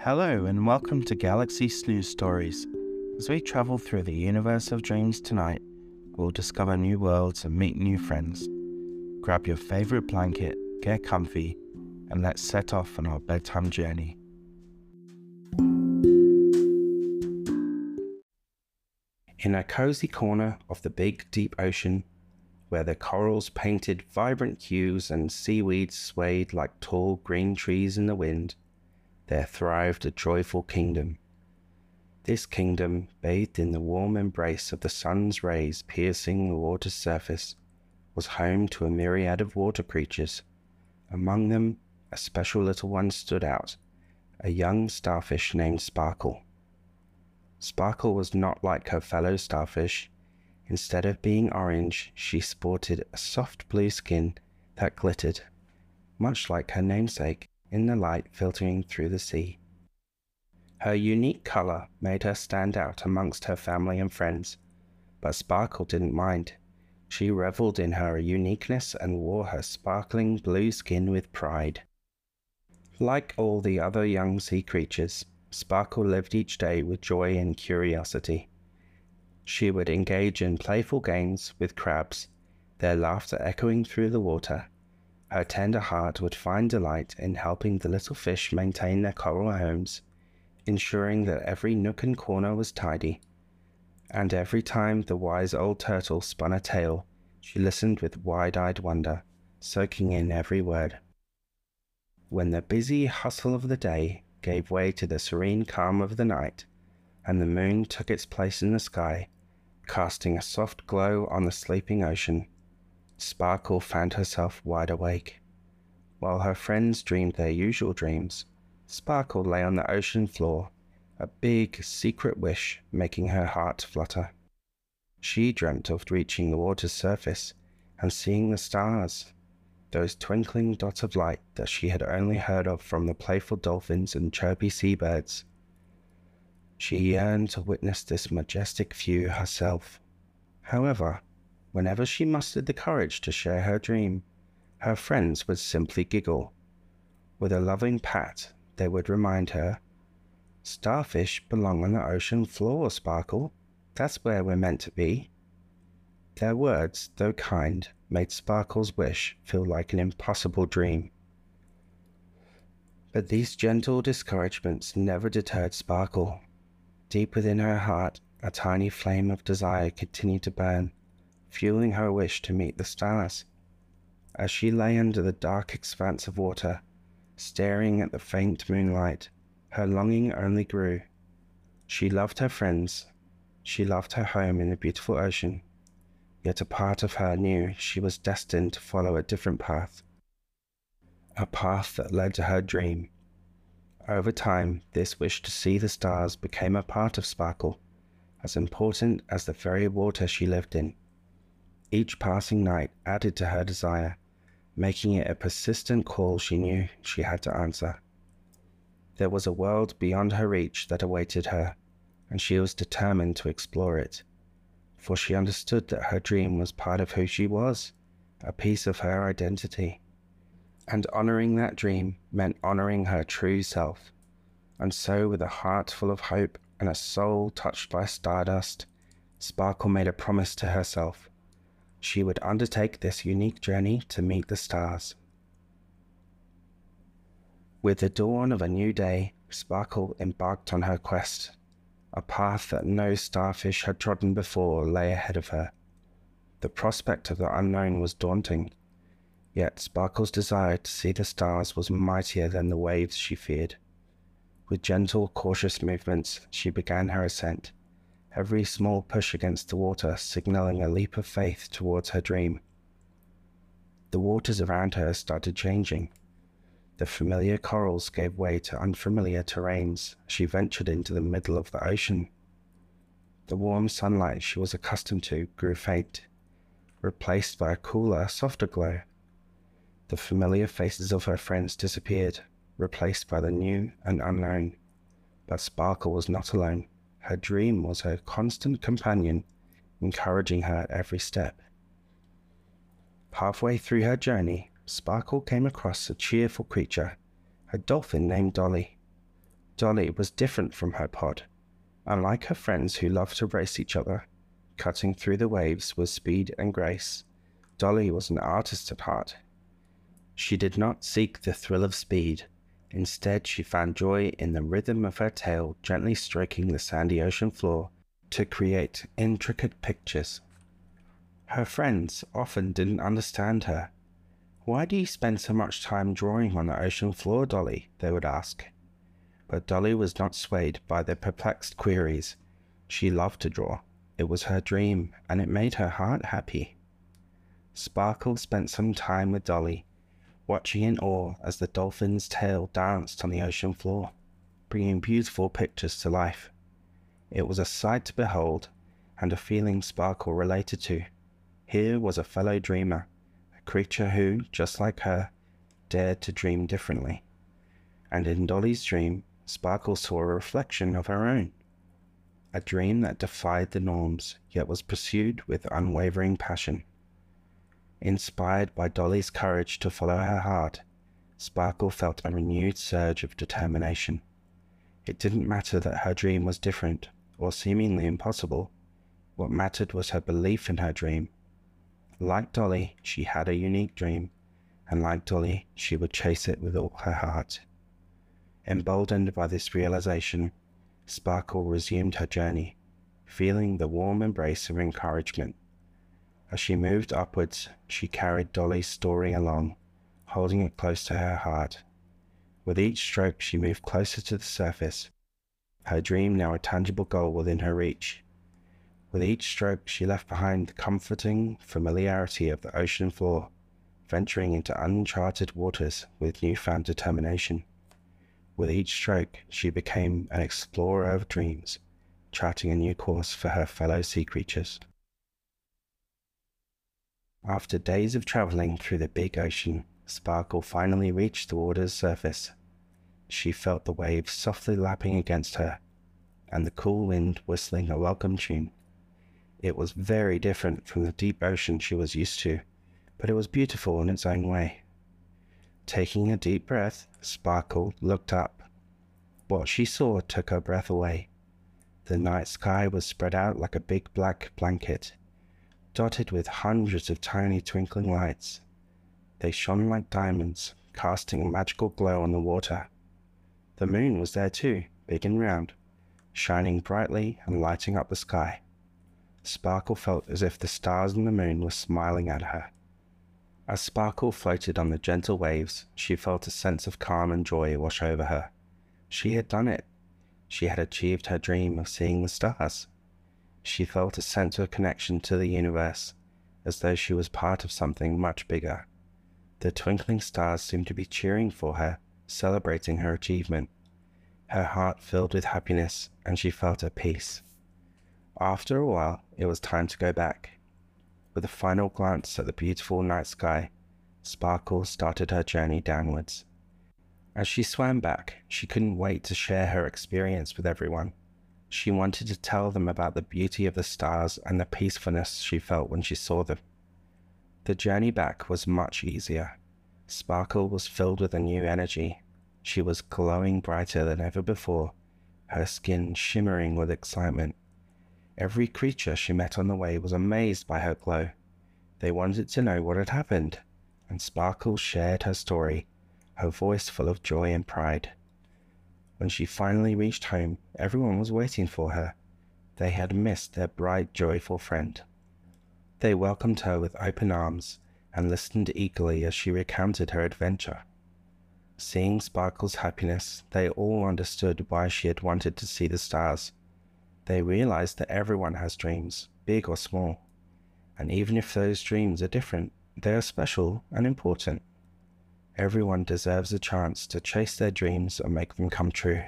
Hello and welcome to Galaxy Snooze Stories. As we travel through the universe of dreams tonight, we'll discover new worlds and meet new friends. Grab your favorite blanket, get comfy, and let's set off on our bedtime journey. In a cozy corner of the big deep ocean, where the corals painted vibrant hues and seaweeds swayed like tall green trees in the wind, there thrived a joyful kingdom. This kingdom, bathed in the warm embrace of the sun's rays piercing the water's surface, was home to a myriad of water creatures. Among them, a special little one stood out, a young starfish named Sparkle. Sparkle was not like her fellow starfish. Instead of being orange, she sported a soft blue skin that glittered, much like her namesake, in the light filtering through the sea. Her unique color made her stand out amongst her family and friends, but Sparkle didn't mind. She reveled in her uniqueness and wore her sparkling blue skin with pride. Like all the other young sea creatures, Sparkle lived each day with joy and curiosity. She would engage in playful games with crabs, their laughter echoing through the water. Her tender heart would find delight in helping the little fish maintain their coral homes, ensuring that every nook and corner was tidy. And every time the wise old turtle spun a tale, she listened with wide-eyed wonder, soaking in every word. When the busy hustle of the day gave way to the serene calm of the night, and the moon took its place in the sky, casting a soft glow on the sleeping ocean, Sparkle found herself wide awake. While her friends dreamed their usual dreams, Sparkle lay on the ocean floor, a big, secret wish making her heart flutter. She dreamt of reaching the water's surface and seeing the stars, those twinkling dots of light that she had only heard of from the playful dolphins and chirpy seabirds. She yearned to witness this majestic view herself. However, whenever she mustered the courage to share her dream, her friends would simply giggle. With a loving pat, they would remind her, "Starfish belong on the ocean floor, Sparkle. That's where we're meant to be." Their words, though kind, made Sparkle's wish feel like an impossible dream. But these gentle discouragements never deterred Sparkle. Deep within her heart, a tiny flame of desire continued to burn, fueling her wish to meet the stars. As she lay under the dark expanse of water, staring at the faint moonlight, her longing only grew. She loved her friends. She loved her home in the beautiful ocean. Yet a part of her knew she was destined to follow a different path. A path that led to her dream. Over time, this wish to see the stars became a part of Sparkle, as important as the very water she lived in. Each passing night added to her desire, making it a persistent call she knew she had to answer. There was a world beyond her reach that awaited her, and she was determined to explore it, for she understood that her dream was part of who she was, a piece of her identity. And honoring that dream meant honoring her true self. And so, with a heart full of hope and a soul touched by stardust, Sparkle made a promise to herself. She would undertake this unique journey to meet the stars. With the dawn of a new day, Sparkle embarked on her quest. A path that no starfish had trodden before lay ahead of her. The prospect of the unknown was daunting, yet Sparkle's desire to see the stars was mightier than the waves she feared. With gentle, cautious movements, she began her ascent, every small push against the water signaling a leap of faith towards her dream. The waters around her started changing. The familiar corals gave way to unfamiliar terrains as she ventured into the middle of the ocean. The warm sunlight she was accustomed to grew faint, replaced by a cooler, softer glow. The familiar faces of her friends disappeared, replaced by the new and unknown. But Sparkle was not alone. Her dream was her constant companion, encouraging her at every step. Halfway through her journey, Sparkle came across a cheerful creature, a dolphin named Dolly. Dolly was different from her pod. Unlike her friends who loved to race each other, cutting through the waves with speed and grace, Dolly was an artist at heart. She did not seek the thrill of speed. Instead, she found joy in the rhythm of her tail gently stroking the sandy ocean floor to create intricate pictures. Her friends often didn't understand her. "Why do you spend so much time drawing on the ocean floor, Dolly?" they would ask. But Dolly was not swayed by their perplexed queries. She loved to draw. It was her dream, and it made her heart happy. Sparkle spent some time with Dolly, watching in awe as the dolphin's tail danced on the ocean floor, bringing beautiful pictures to life. It was a sight to behold, and a feeling Sparkle related to. Here was a fellow dreamer, a creature who, just like her, dared to dream differently. And in Dolly's dream, Sparkle saw a reflection of her own. A dream that defied the norms, yet was pursued with unwavering passion. Inspired by Dolly's courage to follow her heart, Sparkle felt a renewed surge of determination. It didn't matter that her dream was different or seemingly impossible. What mattered was her belief in her dream. Like Dolly, she had a unique dream, and like Dolly, she would chase it with all her heart. Emboldened by this realization, Sparkle resumed her journey, feeling the warm embrace of encouragement. As she moved upwards, she carried Dolly's story along, holding it close to her heart. With each stroke, she moved closer to the surface, her dream now a tangible goal within her reach. With each stroke, she left behind the comforting familiarity of the ocean floor, venturing into uncharted waters with newfound determination. With each stroke, she became an explorer of dreams, charting a new course for her fellow sea creatures. After days of traveling through the big ocean, Sparkle finally reached the water's surface. She felt the waves softly lapping against her, and the cool wind whistling a welcome tune. It was very different from the deep ocean she was used to, but it was beautiful in its own way. Taking a deep breath, Sparkle looked up. What she saw took her breath away. The night sky was spread out like a big black blanket, dotted with hundreds of tiny twinkling lights. They shone like diamonds, casting a magical glow on the water. The moon was there too, big and round, shining brightly and lighting up the sky. Sparkle felt as if the stars and the moon were smiling at her. As Sparkle floated on the gentle waves, she felt a sense of calm and joy wash over her. She had done it. She had achieved her dream of seeing the stars. She felt a sense of connection to the universe, as though she was part of something much bigger. The twinkling stars seemed to be cheering for her, celebrating her achievement. Her heart filled with happiness, and she felt at peace. After a while, it was time to go back. With a final glance at the beautiful night sky, Sparkle started her journey downwards. As she swam back, she couldn't wait to share her experience with everyone. She wanted to tell them about the beauty of the stars and the peacefulness she felt when she saw them. The journey back was much easier. Sparkle was filled with a new energy. She was glowing brighter than ever before, her skin shimmering with excitement. Every creature she met on the way was amazed by her glow. They wanted to know what had happened, and Sparkle shared her story, her voice full of joy and pride. When she finally reached home, everyone was waiting for her. They had missed their bright, joyful friend. They welcomed her with open arms and listened eagerly as she recounted her adventure. Seeing Sparkle's happiness, they all understood why she had wanted to see the stars. They realized that everyone has dreams, big or small, and even if those dreams are different, they are special and important. Everyone deserves a chance to chase their dreams and make them come true.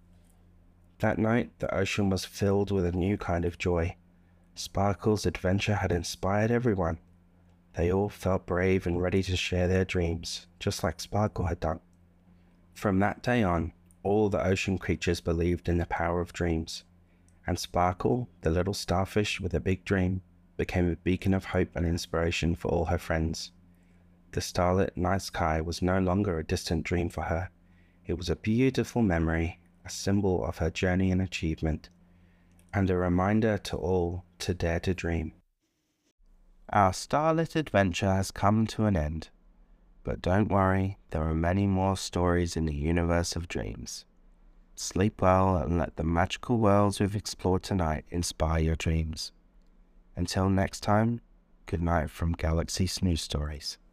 That night, the ocean was filled with a new kind of joy. Sparkle's adventure had inspired everyone. They all felt brave and ready to share their dreams, just like Sparkle had done. From that day on, all the ocean creatures believed in the power of dreams, and Sparkle, the little starfish with a big dream, became a beacon of hope and inspiration for all her friends. The starlit night sky was no longer a distant dream for her. It was a beautiful memory, a symbol of her journey and achievement, and a reminder to all to dare to dream. Our starlit adventure has come to an end, but don't worry, there are many more stories in the universe of dreams. Sleep well and let the magical worlds we've explored tonight inspire your dreams. Until next time, good night from Galaxy Snooze Stories.